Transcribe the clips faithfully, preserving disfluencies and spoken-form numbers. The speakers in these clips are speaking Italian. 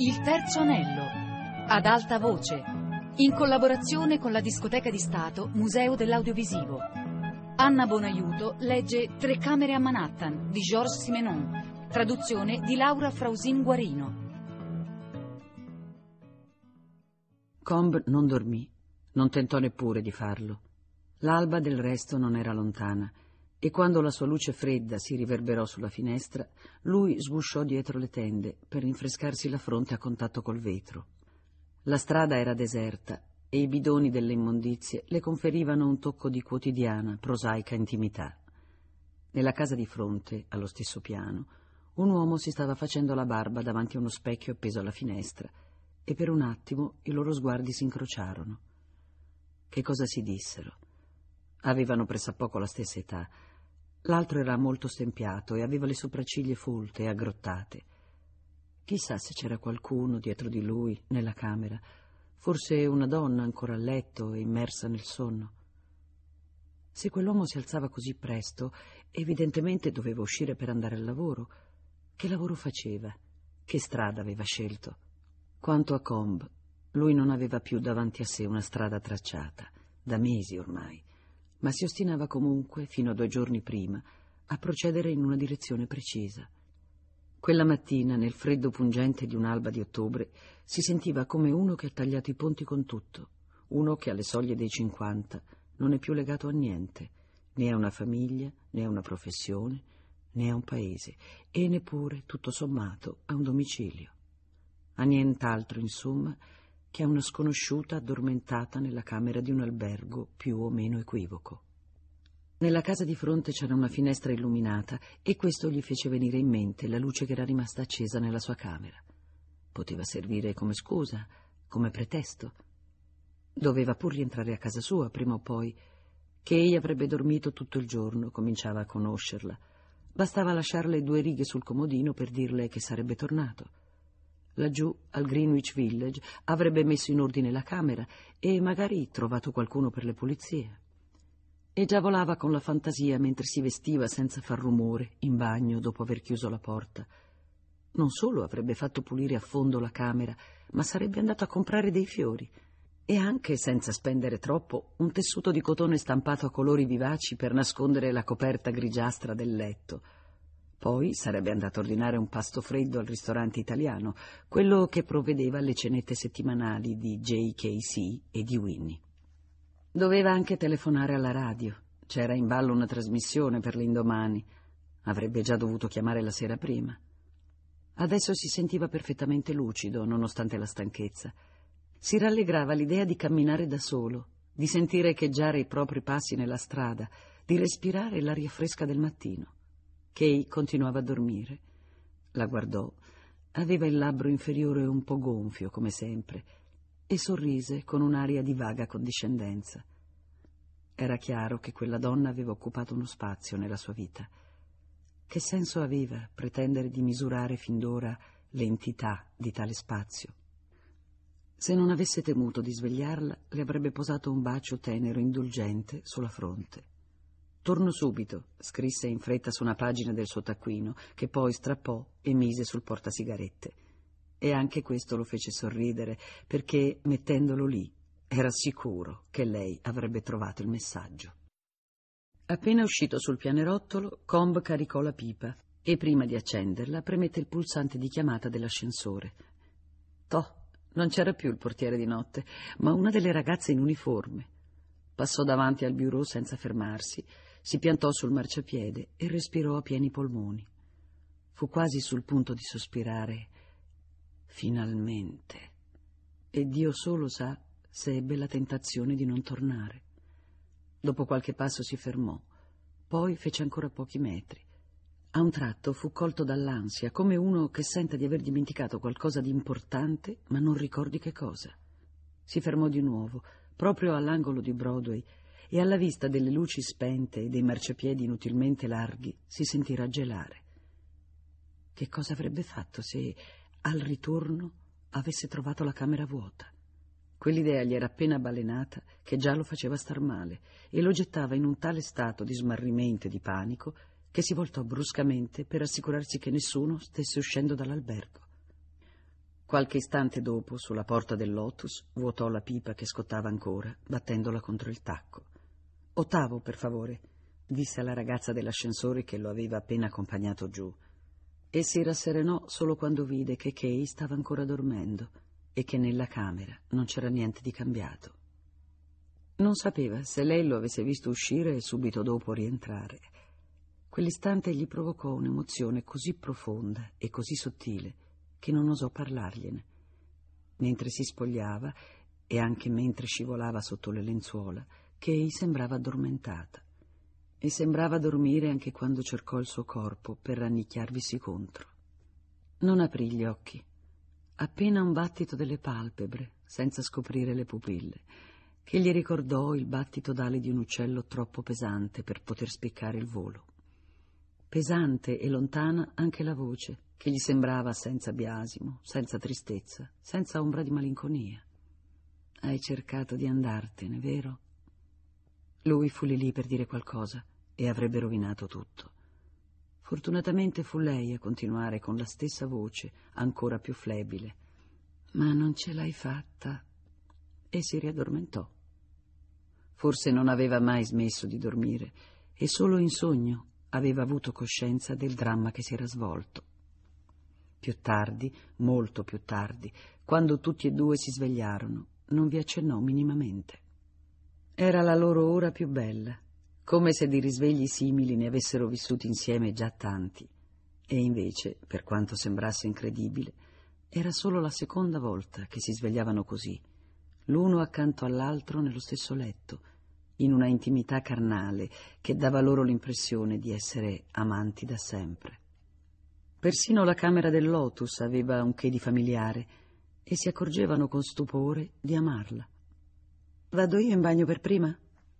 Il terzo anello, ad alta voce, in collaborazione con la Discoteca di Stato Museo dell'Audiovisivo. Anna Bonaiuto legge Tre camere a Manhattan di Georges Simenon, traduzione di Laura Frausin Guarino. Combe non dormì, non tentò neppure di farlo. L'alba del resto non era lontana e quando la sua luce fredda si riverberò sulla finestra, lui sgusciò dietro le tende per rinfrescarsi la fronte a contatto col vetro. La strada era deserta e i bidoni delle immondizie le conferivano un tocco di quotidiana, prosaica intimità. Nella casa di fronte, allo stesso piano, un uomo si stava facendo la barba davanti a uno specchio appeso alla finestra e per un attimo i loro sguardi si incrociarono. Che cosa si dissero? Avevano pressappoco la stessa età. L'altro era molto stempiato e aveva le sopracciglia folte e aggrottate. Chissà se c'era qualcuno dietro di lui, nella camera, forse una donna ancora a letto e immersa nel sonno. Se quell'uomo si alzava così presto, evidentemente doveva uscire per andare al lavoro. Che lavoro faceva? Che strada aveva scelto? Quanto a Combe, lui non aveva più davanti a sé una strada tracciata, da mesi ormai, ma si ostinava comunque, fino a due giorni prima, a procedere in una direzione precisa. Quella mattina, nel freddo pungente di un'alba di ottobre, si sentiva come uno che ha tagliato i ponti con tutto, uno che alle soglie dei cinquanta non è più legato a niente, né a una famiglia, né a una professione, né a un paese, e neppure, tutto sommato, a un domicilio. A nient'altro, insomma, che a una sconosciuta addormentata nella camera di un albergo più o meno equivoco. Nella casa di fronte c'era una finestra illuminata e questo gli fece venire in mente la luce che era rimasta accesa nella sua camera. Poteva servire come scusa, come pretesto. Doveva pur rientrare a casa sua prima o poi. Che egli avrebbe dormito tutto il giorno, cominciava a conoscerla. Bastava lasciarle due righe sul comodino per dirle che sarebbe tornato. Laggiù, al Greenwich Village, avrebbe messo in ordine la camera e magari trovato qualcuno per le pulizie. E già volava con la fantasia mentre si vestiva senza far rumore, in bagno, dopo aver chiuso la porta. Non solo avrebbe fatto pulire a fondo la camera, ma sarebbe andato a comprare dei fiori. E anche, senza spendere troppo, un tessuto di cotone stampato a colori vivaci per nascondere la coperta grigiastra del letto. Poi sarebbe andato a ordinare un pasto freddo al ristorante italiano, quello che provvedeva alle cenette settimanali di J K C e di Winnie. Doveva anche telefonare alla radio. C'era in ballo una trasmissione per l'indomani. Avrebbe già dovuto chiamare la sera prima. Adesso si sentiva perfettamente lucido, nonostante la stanchezza. Si rallegrava l'idea di camminare da solo, di sentire echeggiare i propri passi nella strada, di respirare l'aria fresca del mattino. Kay continuava a dormire. La guardò. Aveva il labbro inferiore un po' gonfio, come sempre, e sorrise con un'aria di vaga condiscendenza. Era chiaro che quella donna aveva occupato uno spazio nella sua vita. Che senso aveva pretendere di misurare fin d'ora l'entità di tale spazio? Se non avesse temuto di svegliarla, le avrebbe posato un bacio tenero indulgente sulla fronte. «Torno subito», scrisse in fretta su una pagina del suo taccuino, che poi strappò e mise sul portasigarette. E anche questo lo fece sorridere, perché, mettendolo lì, era sicuro che lei avrebbe trovato il messaggio. Appena uscito sul pianerottolo, Combe caricò la pipa e, prima di accenderla, premette il pulsante di chiamata dell'ascensore. Toh, non c'era più il portiere di notte, ma una delle ragazze in uniforme. Passò davanti al bureau senza fermarsi, si piantò sul marciapiede e respirò a pieni polmoni. Fu quasi sul punto di sospirare «Finalmente!» e Dio solo sa se ebbe la tentazione di non tornare. Dopo qualche passo si fermò, poi fece ancora pochi metri. A un tratto fu colto dall'ansia, come uno che senta di aver dimenticato qualcosa di importante, ma non ricordi che cosa. Si fermò di nuovo, proprio all'angolo di Broadway, e alla vista delle luci spente e dei marciapiedi inutilmente larghi si sentì raggelare. Che cosa avrebbe fatto se, al ritorno, avesse trovato la camera vuota? Quell'idea gli era appena balenata che già lo faceva star male e lo gettava in un tale stato di smarrimento e di panico che si voltò bruscamente per assicurarsi che nessuno stesse uscendo dall'albergo. Qualche istante dopo, sulla porta del Lotus, vuotò la pipa che scottava ancora, battendola contro il tacco. «Ottavo, per favore», disse alla ragazza dell'ascensore che lo aveva appena accompagnato giù, e si rasserenò solo quando vide che Kay stava ancora dormendo e che nella camera non c'era niente di cambiato. Non sapeva se lei lo avesse visto uscire e subito dopo rientrare. Quell'istante gli provocò un'emozione così profonda e così sottile che non osò parlargliene. Mentre si spogliava e anche mentre scivolava sotto le lenzuola, Kay sembrava addormentata e sembrava dormire anche quando cercò il suo corpo per rannicchiarvisi contro. Non aprì gli occhi, appena un battito delle palpebre, senza scoprire le pupille, che gli ricordò il battito d'ali di un uccello troppo pesante per poter spiccare il volo. Pesante e lontana anche la voce, che gli sembrava senza biasimo, senza tristezza, senza ombra di malinconia. «Hai cercato di andartene, vero?» Lui fu lì lì per dire qualcosa e avrebbe rovinato tutto. Fortunatamente fu lei a continuare con la stessa voce, ancora più flebile. «Ma non ce l'hai fatta», e si riaddormentò. Forse non aveva mai smesso di dormire e solo in sogno aveva avuto coscienza del dramma che si era svolto. Più tardi, molto più tardi, quando tutti e due si svegliarono, non vi accennò minimamente. Era la loro ora più bella, come se di risvegli simili ne avessero vissuti insieme già tanti, e invece, per quanto sembrasse incredibile, era solo la seconda volta che si svegliavano così, l'uno accanto all'altro nello stesso letto, in una intimità carnale che dava loro l'impressione di essere amanti da sempre. Persino la camera del Lotus aveva un che di familiare e si accorgevano con stupore di amarla. «Vado io in bagno per prima?»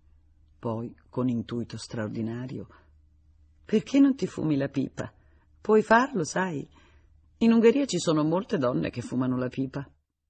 Poi, con intuito straordinario, «Perché non ti fumi la pipa? Puoi farlo, sai? In Ungheria ci sono molte donne che fumano la pipa».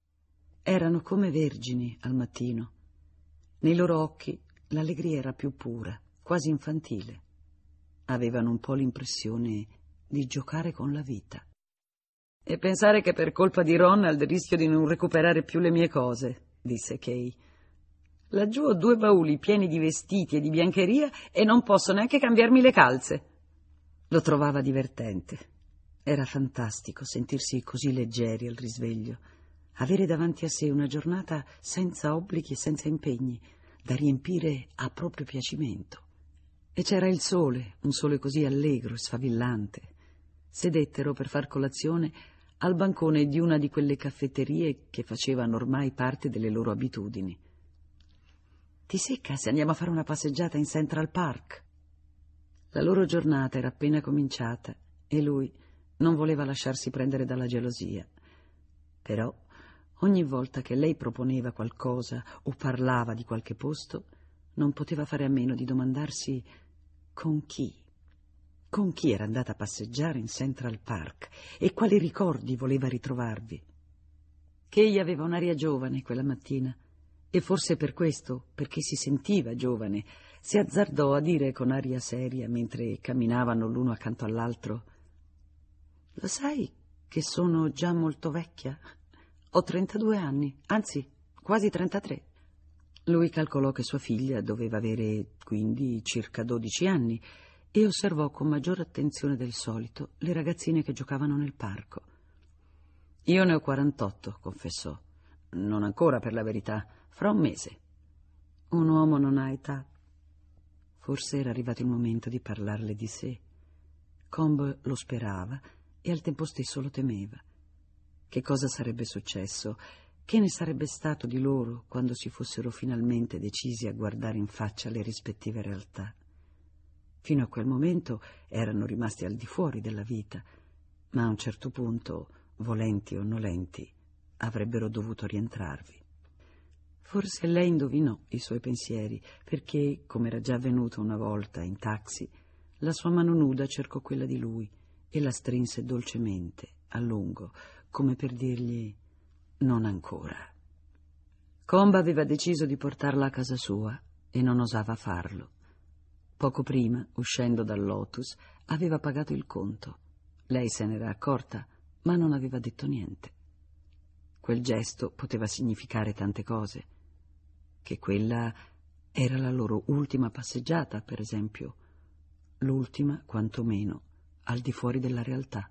Erano come vergini al mattino. Nei loro occhi l'allegria era più pura, quasi infantile. Avevano un po' l'impressione di giocare con la vita. «E pensare che per colpa di Ronald rischio di non recuperare più le mie cose», disse Kay. «Laggiù ho due bauli pieni di vestiti e di biancheria e non posso neanche cambiarmi le calze». Lo trovava divertente. Era fantastico sentirsi così leggeri al risveglio, avere davanti a sé una giornata senza obblighi e senza impegni, da riempire a proprio piacimento. E c'era il sole, un sole così allegro e sfavillante. Sedettero per far colazione al bancone di una di quelle caffetterie che facevano ormai parte delle loro abitudini. «Ti secca se andiamo a fare una passeggiata in Central Park?» La loro giornata era appena cominciata e lui non voleva lasciarsi prendere dalla gelosia. Però ogni volta che lei proponeva qualcosa o parlava di qualche posto, non poteva fare a meno di domandarsi con chi. Con chi era andata a passeggiare in Central Park e quali ricordi voleva ritrovarvi. Kay aveva un'aria giovane quella mattina e forse per questo, perché si sentiva giovane, si azzardò a dire con aria seria mentre camminavano l'uno accanto all'altro: «Lo sai che sono già molto vecchia? Ho trentadue anni, anzi quasi trentatré». Lui calcolò che sua figlia doveva avere quindi circa dodici anni e osservò con maggiore attenzione del solito le ragazzine che giocavano nel parco. «Io ne ho quarantotto», confessò. «Non ancora, per la verità, fra un mese». «Un uomo non ha età». Forse era arrivato il momento di parlarle di sé. Combe lo sperava e al tempo stesso lo temeva. Che cosa sarebbe successo? Che ne sarebbe stato di loro quando si fossero finalmente decisi a guardare in faccia le rispettive realtà? Fino a quel momento erano rimasti al di fuori della vita, ma a un certo punto, volenti o nolenti, avrebbero dovuto rientrarvi. Forse lei indovinò i suoi pensieri, perché, come era già avvenuto una volta in taxi, la sua mano nuda cercò quella di lui e la strinse dolcemente, a lungo, come per dirgli «non ancora». Combe aveva deciso di portarla a casa sua e non osava farlo. Poco prima, uscendo dal Lotus, aveva pagato il conto. Lei se n'era accorta, ma non aveva detto niente. Quel gesto poteva significare tante cose. Che quella era la loro ultima passeggiata, per esempio. L'ultima, quantomeno, al di fuori della realtà.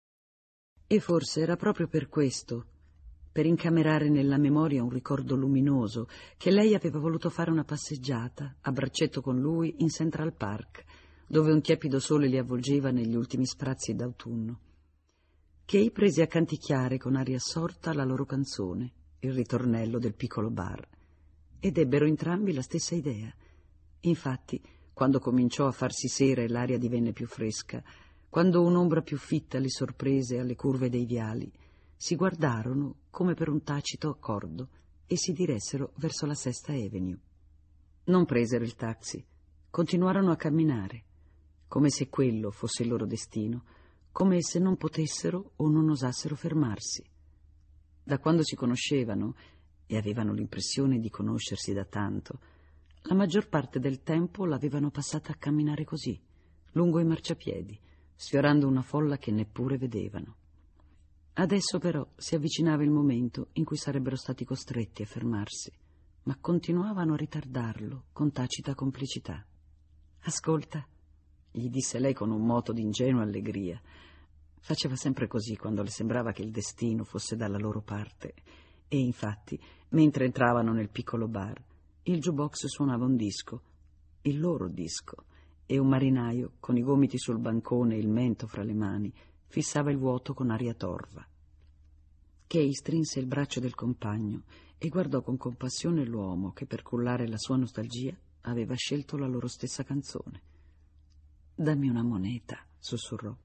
E forse era proprio per questo, per incamerare nella memoria un ricordo luminoso, che lei aveva voluto fare una passeggiata a braccetto con lui in Central Park, dove un tiepido sole li avvolgeva negli ultimi sprazzi d'autunno. Kay prese a canticchiare con aria assorta la loro canzone, il ritornello del piccolo bar, ed ebbero entrambi la stessa idea. Infatti, quando cominciò a farsi sera e l'aria divenne più fresca, quando un'ombra più fitta li sorprese alle curve dei viali, si guardarono come per un tacito accordo e si diressero verso la Sesta Avenue. Non presero il taxi, continuarono a camminare, come se quello fosse il loro destino, come se non potessero o non osassero fermarsi. Da quando si conoscevano, e avevano l'impressione di conoscersi da tanto, la maggior parte del tempo l'avevano passata a camminare così, lungo i marciapiedi, sfiorando una folla che neppure vedevano. Adesso però si avvicinava il momento in cui sarebbero stati costretti a fermarsi, ma continuavano a ritardarlo con tacita complicità. «Ascolta», gli disse lei con un moto di ingenua allegria. Faceva sempre così quando le sembrava che il destino fosse dalla loro parte. E infatti, mentre entravano nel piccolo bar, il jukebox suonava un disco, il loro disco, e un marinaio, con i gomiti sul bancone e il mento fra le mani, fissava il vuoto con aria torva. Kay strinse il braccio del compagno e guardò con compassione l'uomo che, per cullare la sua nostalgia, aveva scelto la loro stessa canzone. «Dammi una moneta», sussurrò.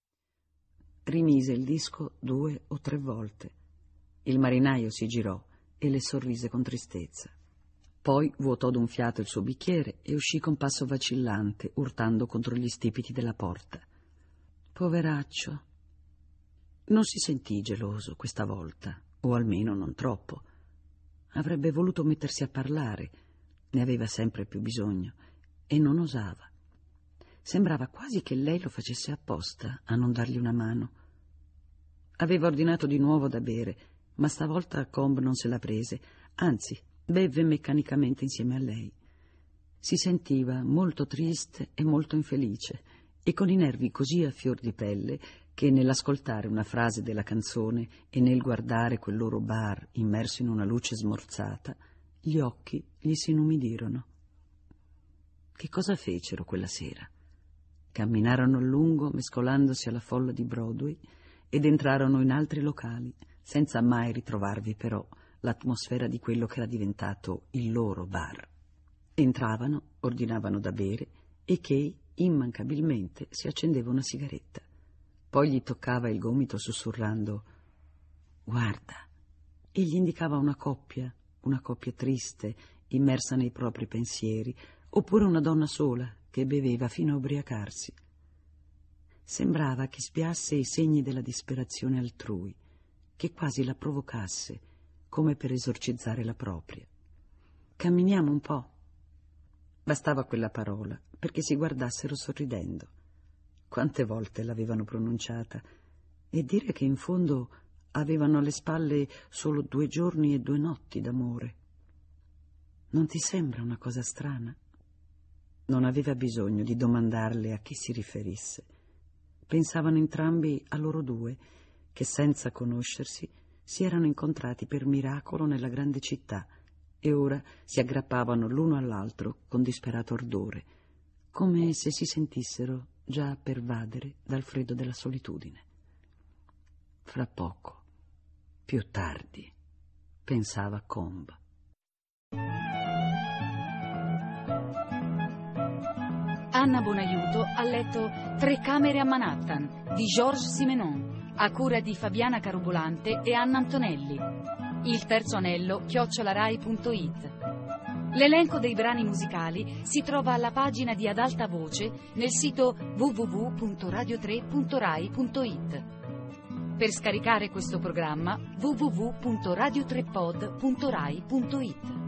Rimise il disco due o tre volte. Il marinaio si girò e le sorrise con tristezza. Poi vuotò d'un fiato il suo bicchiere e uscì con passo vacillante, urtando contro gli stipiti della porta. Poveraccio. Non si sentì geloso questa volta, o almeno non troppo. Avrebbe voluto mettersi a parlare, ne aveva sempre più bisogno, e non osava. Sembrava quasi che lei lo facesse apposta a non dargli una mano. Aveva ordinato di nuovo da bere, ma stavolta Combe non se la prese, anzi, bevve meccanicamente insieme a lei. Si sentiva molto triste e molto infelice, e con i nervi così a fior di pelle che nell'ascoltare una frase della canzone e nel guardare quel loro bar immerso in una luce smorzata, gli occhi gli si inumidirono. Che cosa fecero quella sera? Camminarono a lungo mescolandosi alla folla di Broadway ed entrarono in altri locali, senza mai ritrovarvi però l'atmosfera di quello che era diventato il loro bar. Entravano, ordinavano da bere e Kay immancabilmente si accendeva una sigaretta. Poi gli toccava il gomito sussurrando «Guarda», e gli indicava una coppia, una coppia triste, immersa nei propri pensieri, oppure una donna sola che beveva fino a ubriacarsi. Sembrava che spiasse i segni della disperazione altrui, che quasi la provocasse, come per esorcizzare la propria. «Camminiamo un po'». Bastava quella parola perché si guardassero sorridendo. Quante volte l'avevano pronunciata, e dire che in fondo avevano alle spalle solo due giorni e due notti d'amore. Non ti sembra una cosa strana? Non aveva bisogno di domandarle a chi si riferisse. Pensavano entrambi a loro due, che senza conoscersi si erano incontrati per miracolo nella grande città e ora si aggrappavano l'uno all'altro con disperato ardore, come se si sentissero già a pervadere dal freddo della solitudine. Fra poco, più tardi, pensava Combe. Anna Bonaiuto ha letto Tre camere a Manhattan di Georges Simenon, a cura di Fabiana Carobolante e Anna Antonelli. Il terzo anello chiocciolarai punto it. L'elenco dei brani musicali si trova alla pagina di Ad Alta Voce nel sito w w w punto radio tre punto rai punto it. Per scaricare questo programma w w w punto radio tre pod punto rai punto it.